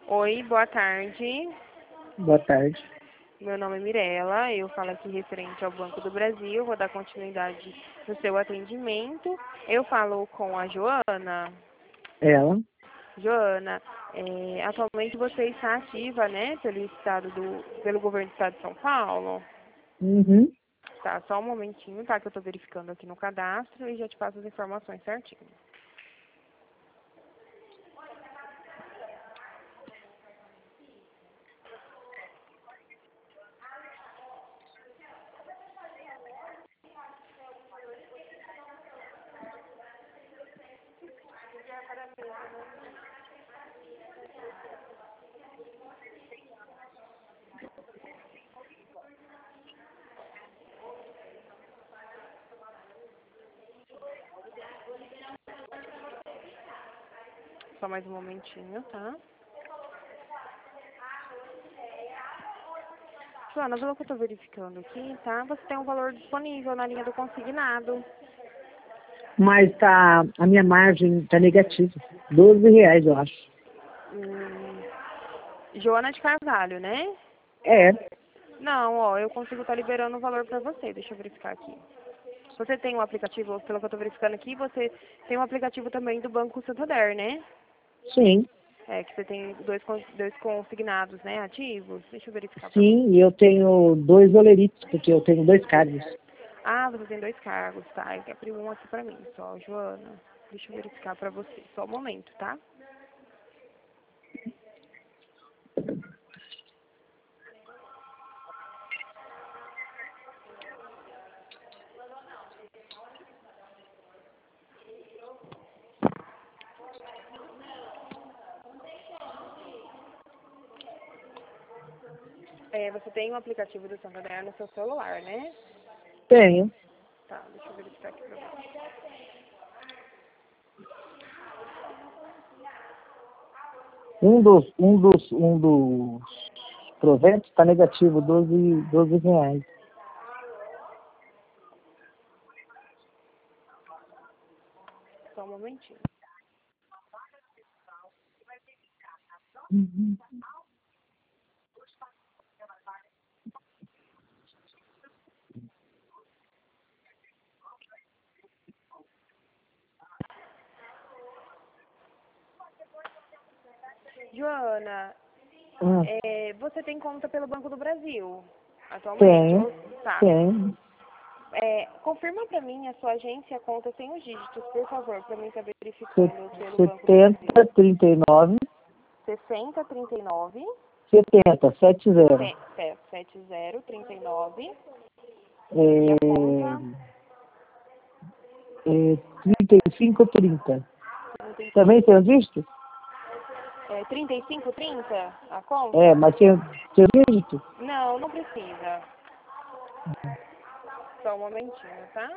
Oi, boa tarde. Boa tarde. Meu nome é Mirela, eu falo aqui referente ao Banco do Brasil, vou dar continuidade no seu atendimento. Eu falo com a Joana. Ela? Joana, atualmente você está ativa, né, pelo governo do estado de São Paulo? Uhum. Tá, só um momentinho, tá, que eu estou verificando aqui no cadastro e já te passo as informações certinho. Só mais um momentinho, tá? Joana, pelo que eu estou verificando aqui, tá? Você tem um valor disponível na linha do consignado. Mas a minha margem tá negativa. R$ 12, eu acho. Joana de Carvalho, né? É, Não, ó, eu consigo estar liberando o valor para você. Deixa eu verificar aqui. Você tem um aplicativo, pelo que eu estou verificando aqui, você tem um aplicativo também do Banco Santander, né? sim. É, que você tem dois consignados, né, ativos. Deixa eu verificar para você. Sim, e eu tenho 2 oleritos, porque eu tenho 2 cargos. Ah, você tem 2 cargos, tá? Eu quero abrir um aqui para mim, só, Joana. Deixa eu verificar para você. Só um momento, tá? É, você tem um aplicativo do Santander no seu celular, né? Tenho. Tá, deixa eu verificar aqui para você. Um dos proventos está negativo, R$ 12. Só um momentinho. Uhum. Joana, Ah, você tem conta pelo Banco do Brasil atualmente? tenho, Tá. tenho. Confirma para mim a sua agência, a conta sem os dígitos, por favor, para mim estar Se- verificando pelo Banco do Brasil. 70, 39, 6039 70, 70. 7039 e a É, conta 3530. 35, Também tem o dígito? 3530 a É, conta? mas tem o dígito? Não, não precisa. Só um momentinho, tá?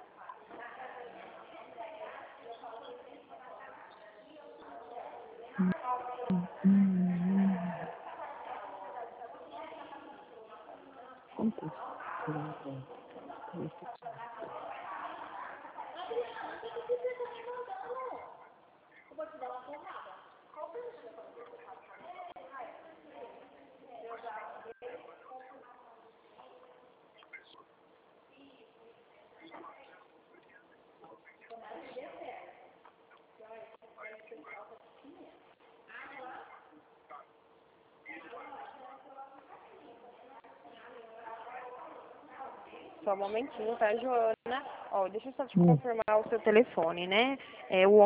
Só um momentinho, tá, Joana? Ó, deixa eu só te confirmar o seu telefone, né? É o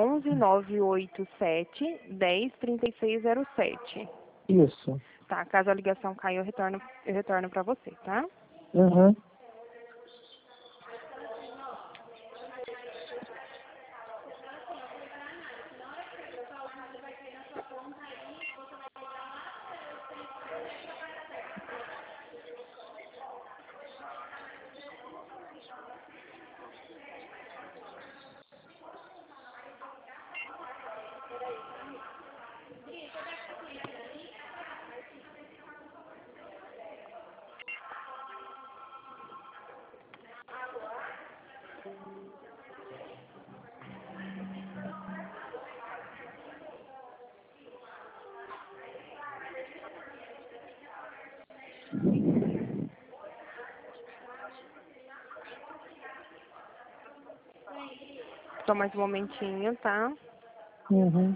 11 987 10 3607. Isso. Tá, caso a ligação caia, eu retorno para você, tá? Uhum. Só mais um momentinho, tá? Uhum.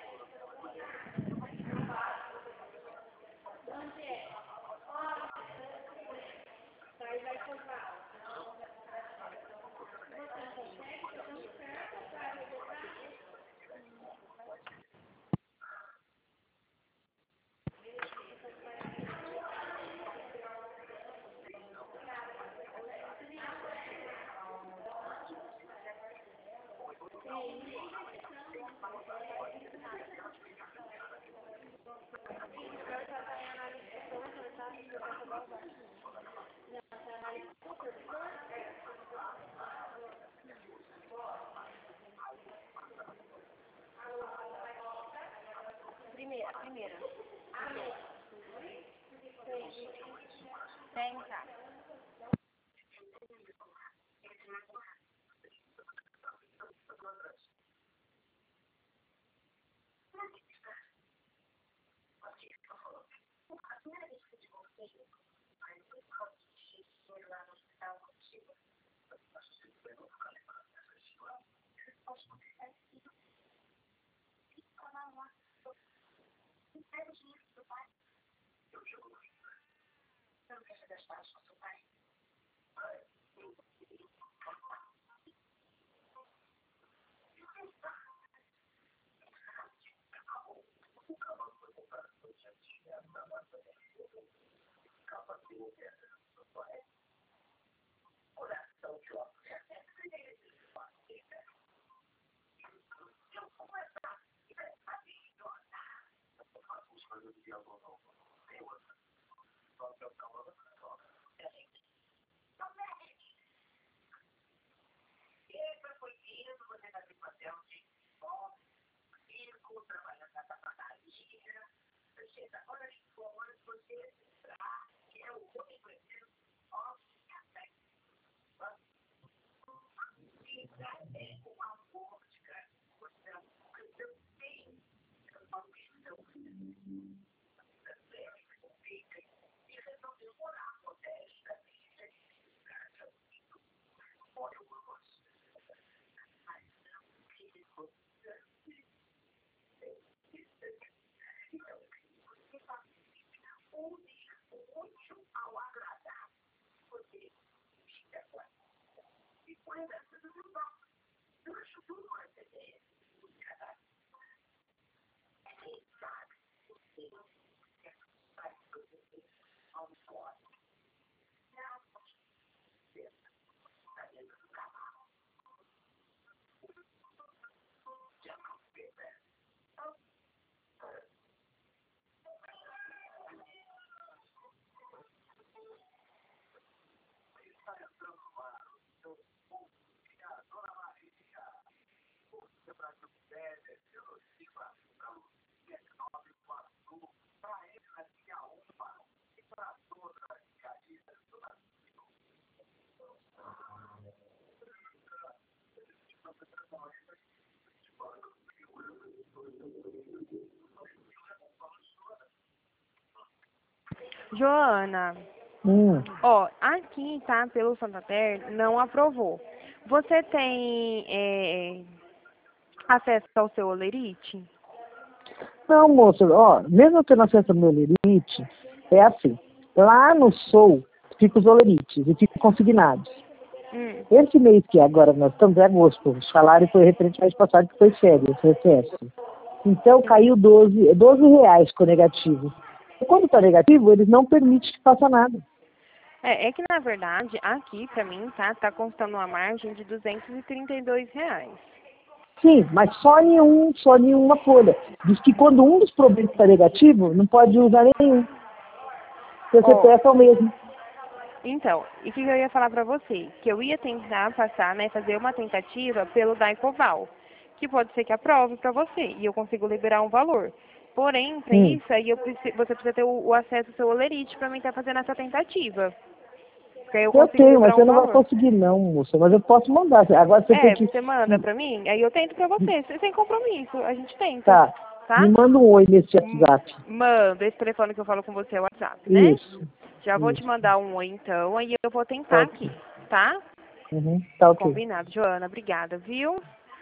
Joana, ó, aqui, tá, pelo Santander, não aprovou. Você tem acesso ao seu Olerite? Não, moça, ó, mesmo eu tendo acesso ao meu olerite, é assim, lá no Sou, fica os olerites e ficam consignados. Esse mês que agora nós estamos, é agosto, o salário foi referente ao mês passado, que foi férias, recesso. Então caiu 12 reais com negativo. E quando está negativo, eles não permitem que faça nada. É que na verdade, aqui pra mim, tá constando uma margem de R$ 232. Sim, mas só em uma folha. Diz que quando um dos produtos está negativo, não pode usar nenhum. Seu CPF é o mesmo. Então, e o que eu ia falar pra você? Que eu ia tentar passar, né, fazer uma tentativa pelo Daicoval, que pode ser que aprove pra você, e eu consigo liberar um valor. Porém, pra isso, aí você precisa ter o acesso ao seu Olerite pra mim estar fazendo essa tentativa. Porque aí eu consigo tenho, liberar mas um você não vai valor. conseguir não, moça. Mas eu posso mandar. Agora você tem que... Você manda pra mim, aí eu tento pra você, sem compromisso, a gente tenta. Tá. Tá? Me manda um oi nesse WhatsApp. Manda, esse telefone que eu falo com você é o WhatsApp, né? Isso. Já vou te Isso. mandar um oi então, aí eu vou tentar aqui, tá? Tá ok. Combinado, Joana, obrigada, viu?